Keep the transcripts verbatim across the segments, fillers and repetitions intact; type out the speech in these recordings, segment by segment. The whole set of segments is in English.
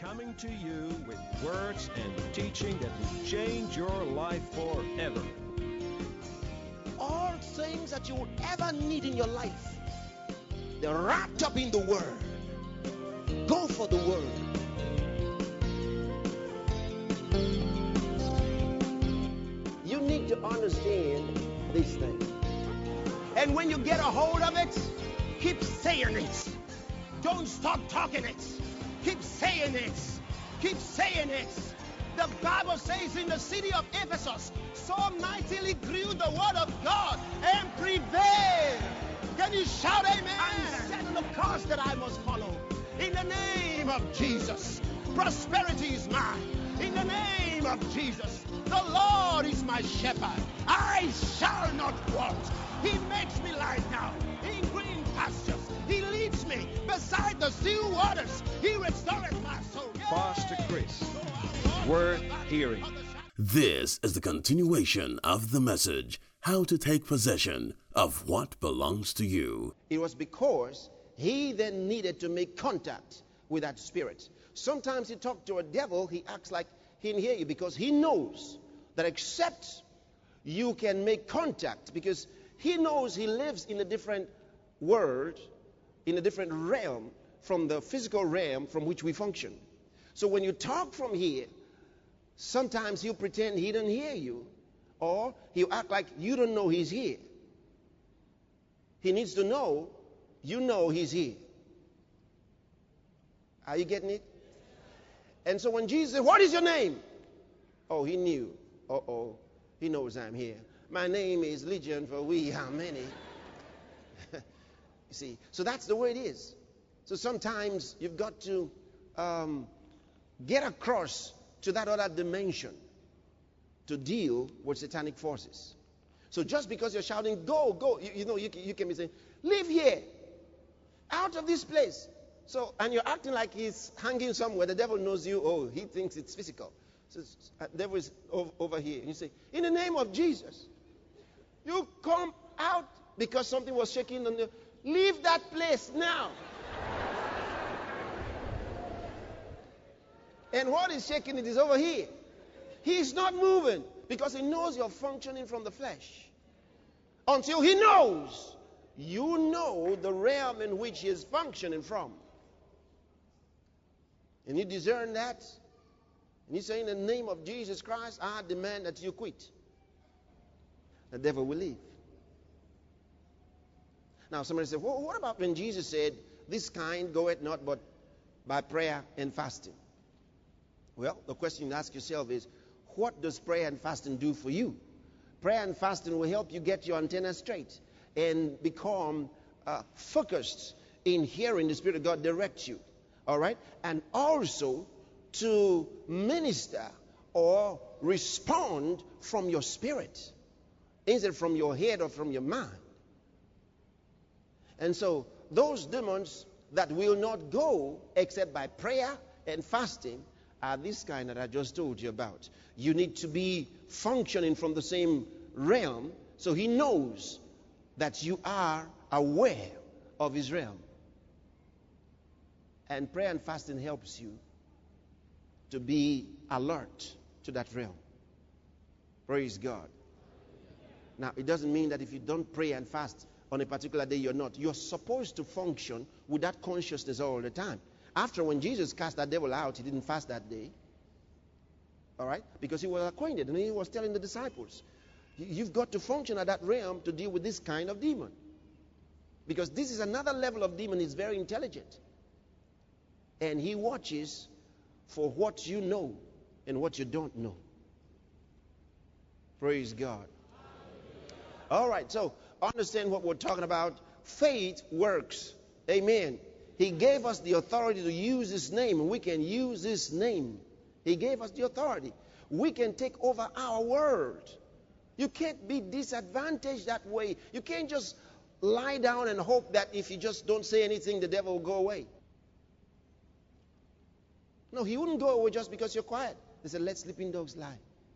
coming to you with words and teaching that will change your life forever. All things that you would ever need in your life, they're wrapped up in the Word. Go for the Word. You need to understand these things. And when you get a hold of it, keep saying it. Don't stop talking it. Keep saying it. Keep saying it. The Bible says in the city of Ephesus, so mightily grew the word of God and prevailed. Can you shout amen? I'm setting the course that I must follow. In the name of Jesus, prosperity is mine. In the name of Jesus, the Lord is my shepherd. I shall not want. He makes me lie down in green pastures. He leads me beside the still waters. He restores my soul. Pastor Chris, worth hearing. This is the continuation of the message, How to Take Possession of What Belongs to You. It was because he then needed to make contact with that spirit. Sometimes you talk to a devil, he acts like he didn't hear you because he knows that except you can make contact, because he knows he lives in a different world, in a different realm from the physical realm from which we function. So when you talk from here, sometimes he'll pretend he doesn't hear you, or he'll act like you don't know he's here. He needs to know you know he's here. Are you getting it? And so when Jesus said, what is your name? Oh, he knew. Uh-oh, he knows I'm here. My name is Legion, for we are many. You see, so that's the way it is. So sometimes you've got to um, get across to that other dimension to deal with satanic forces. So just because you're shouting, go, go, you, you know, you, you can be saying, leave here, out of this place. So, and you're acting like he's hanging somewhere. The devil knows you. Oh, he thinks it's physical. So, the devil is over, over here. And you say, in the name of Jesus, you come out, because something was shaking on the, leave that place now. And what is shaking it is over here. He's not moving because he knows you're functioning from the flesh. Until he knows you know the realm in which he is functioning from. And you discern that. And you say, in the name of Jesus Christ, I demand that you quit. The devil will leave. Now somebody said, well, what about when Jesus said, this kind goeth not but by prayer and fasting? Well, the question you ask yourself is, what does prayer and fasting do for you? Prayer and fasting will help you get your antenna straight and become uh, focused in hearing the Spirit of God direct you. All right? And also to minister or respond from your spirit instead from your head or from your mind. And so those demons that will not go except by prayer and fasting are this kind that I just told you about. You need to be functioning from the same realm so he knows that you are aware of his realm. And prayer and fasting helps you to be alert to that realm. Praise God. Now, it doesn't mean that if you don't pray and fast on a particular day, you're not. You're supposed to function with that consciousness all the time. After, when Jesus cast that devil out, he didn't fast that day. All right? Because he was acquainted, and he was telling the disciples, you've got to function at that realm to deal with this kind of demon. Because this is another level of demon. He's very intelligent. And he watches for what you know and what you don't know. Praise God. All right, so understand what we're talking about. Faith works. Amen. He gave us the authority to use his name, and we can use his name. He gave us the authority. We can take over our world. You can't be disadvantaged that way. You can't just lie down and hope that if you just don't say anything, the devil will go away. No, he wouldn't go away just because you're quiet. They said, let sleeping dogs lie.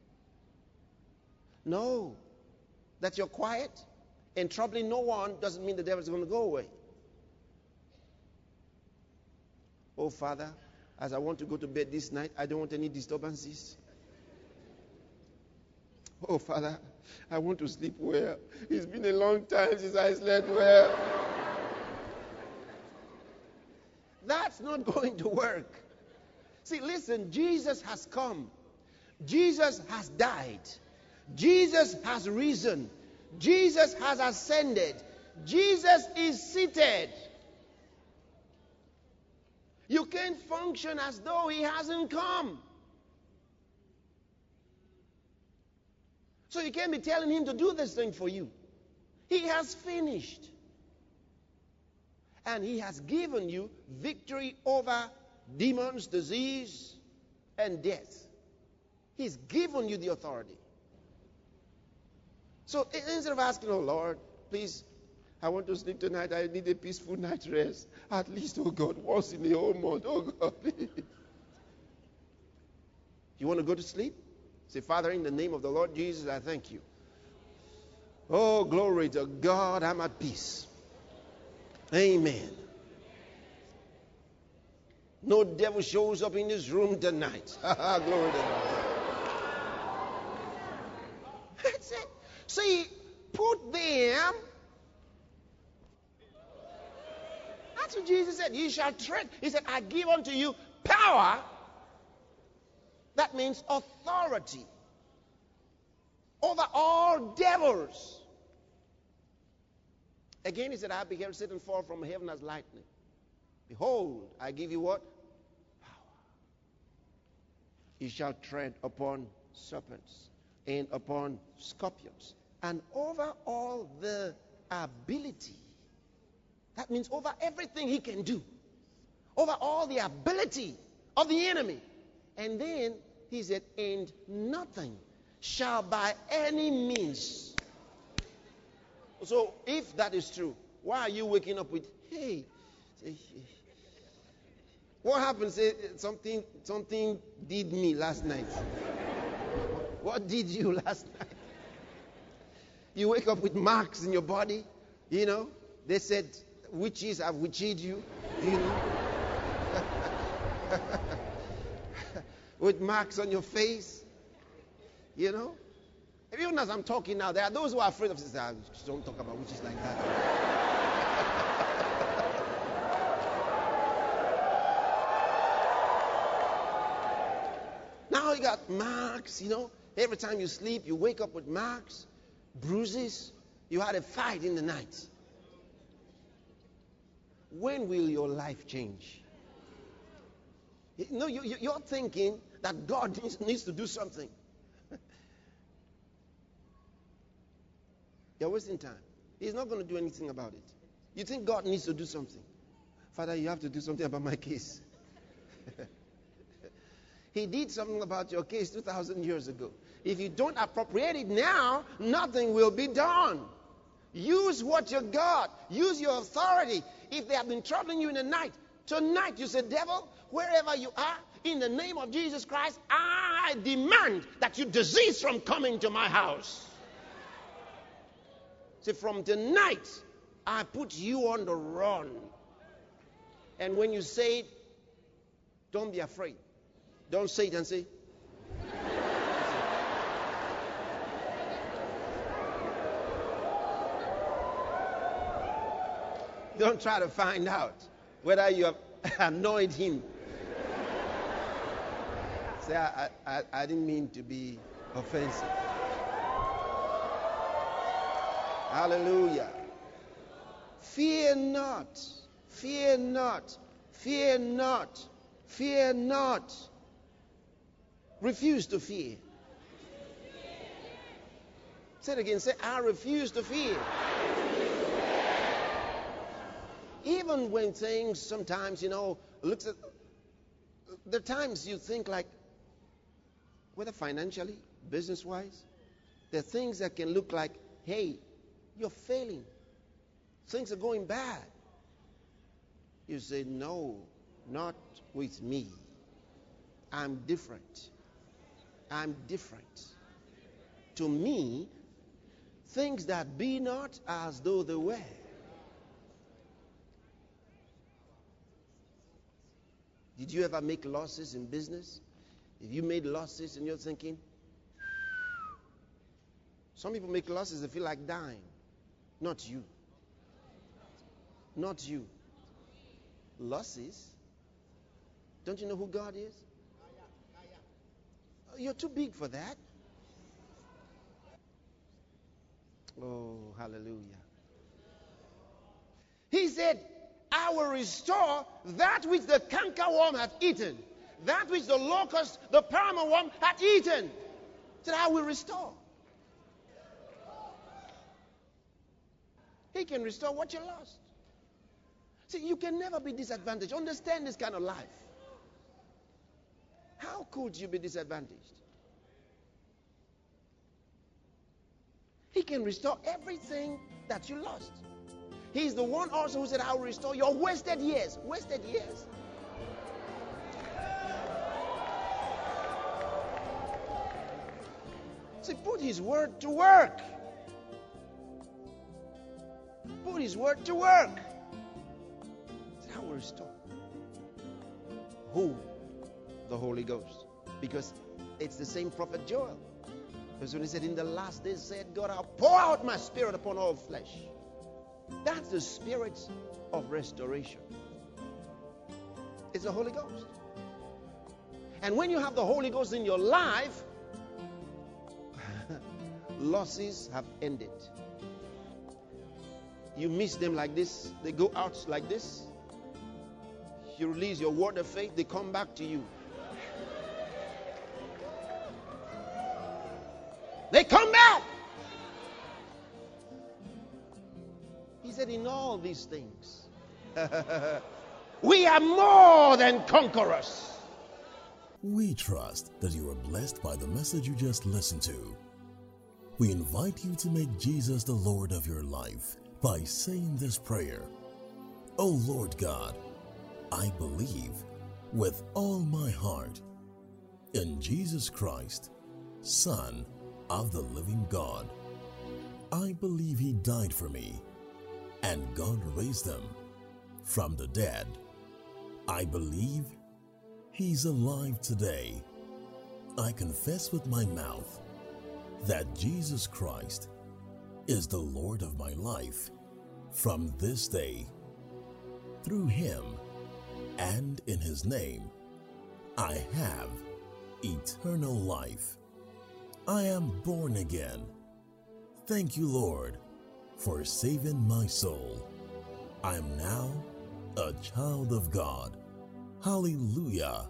No. That you're quiet and troubling no one doesn't mean the devil's going to go away. Oh, Father, As I want to go to bed this night, I don't want any disturbances. Oh, Father, I want to sleep well. It's been a long time since I slept well. That's not going to work. See, listen, Jesus has come. Jesus has died. Jesus has risen. Jesus has ascended. Jesus is seated. You can't function as though he hasn't come. So you can't be telling him to do this thing for you. He has finished. And he has given you victory over demons, disease, and death. He's given you the authority. So instead of asking, oh Lord, please, I want to sleep tonight. I need a peaceful night rest. At least, oh God, once in the whole month. Oh God, please. You want to go to sleep? Say, Father, in the name of the Lord Jesus, I thank you. Oh, glory to God, I'm at peace. Amen. No devil shows up in this room tonight. Glory to God. That's it. See, put them. That's what Jesus said. You shall tread. He said, I give unto you power. That means authority over all devils. Again, he said, I beheld Satan fall from heaven as lightning. Behold, I give you what? Power. You shall tread upon serpents and upon scorpions and over all the ability. That means over everything he can do. Over all the ability of the enemy. And then he said, and nothing shall by any means. So if that is true, why are you waking up with, hey, what happened? Say, something, something did me last night. What did you last night? You wake up with marks in your body, you know. They said, witches have witched you, you know. With marks on your face, you know. Even as I'm talking now, there are those who are afraid of this. Ah, don't talk about witches like that. Now you got marks, you know. Every time you sleep, you wake up with marks, bruises. You had a fight in the night. When will your life change? You know, you, you, you're thinking that God needs, needs to do something. You're wasting time. He's not going to do anything about it. You think God needs to do something. Father, you have to do something about my case. He did something about your case two thousand years ago. If you don't appropriate it now, nothing will be done. Use what you got. Use your authority. If they have been troubling you in the night, tonight you say, devil, wherever you are, in the name of Jesus Christ, I demand that you disease from coming to my house. Say, from tonight, I put you on the run. And when you say it, don't be afraid. Don't say it and say, don't try to find out whether you have annoyed him. Say, I, I, I didn't mean to be offensive. Hallelujah. Fear not. Fear not. Fear not. Fear not. Refuse to fear. Say it again. Say, I refuse to fear. Even when things sometimes, you know, looks at, there are times you think like, whether financially, business-wise, there are things that can look like, hey, you're failing. Things are going bad. You say, no, not with me. I'm different. I'm different. To me, things that be not as though they were. Did you ever make losses in business? If you made losses and you're thinking, some people make losses, they feel like dying. Not you. Not you. Losses? Don't you know who God is? You're too big for that. Oh, hallelujah. He said, I will restore that which the cankerworm hath eaten, that which the locust, the palmer worm hath eaten. He said, I will restore. He can restore what you lost. See, you can never be disadvantaged. Understand this kind of life. How could you be disadvantaged? He can restore everything that you lost. He's the one also who said, I will restore your wasted years. Wasted years. See, put his word to work. Put his word to work. He said, I will restore. Who? The Holy Ghost. Because it's the same prophet Joel. Because when he said, in the last days, said God, I'll pour out my spirit upon all flesh. That's the spirit of restoration. It's the Holy Ghost. And when you have the Holy Ghost in your life, losses have ended. You miss them like this. They go out like this. You release your word of faith. They come back to you. They come back. He said, in all these things, we are more than conquerors. We trust that you are blessed by the message you just listened to. We invite you to make Jesus the Lord of your life by saying this prayer. Oh Lord God, I believe with all my heart in Jesus Christ, Son of the living God. I believe he died for me and God raised him from the dead. I believe he's alive today. I confess with my mouth that Jesus Christ is the Lord of my life from this day. Through him and in his name, I have eternal life. I am born again. Thank you, Lord, for saving my soul. I am now a child of God. Hallelujah.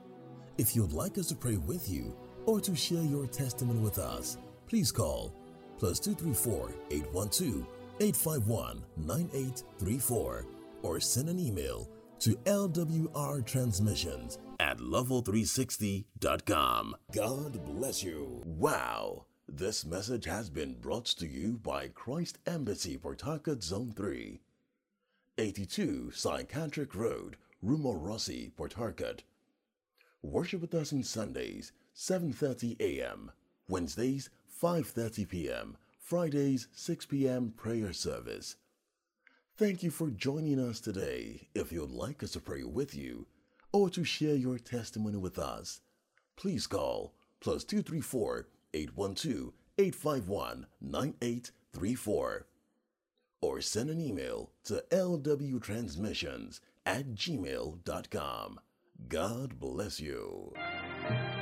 If you'd like us to pray with you or to share your testimony with us, please call plus two three four, eight one two, eight five one, nine eight three four or send an email to L W R transmissions at level three sixty dot com. God bless you. Wow. This message has been brought to you by Christ Embassy, Port Harcourt, Zone three. eighty-two Psychiatric Road, Rumorossi, Port Harcourt. Worship with us on Sundays, seven thirty a.m., Wednesdays, five thirty p.m., Fridays, six p.m. prayer service. Thank you for joining us today. If you'd like us to pray with you or to share your testimony with us, please call plus two three four, eight one two, eight five one, nine eight three four or send an email to L W transmissions at gmail dot com. God bless you.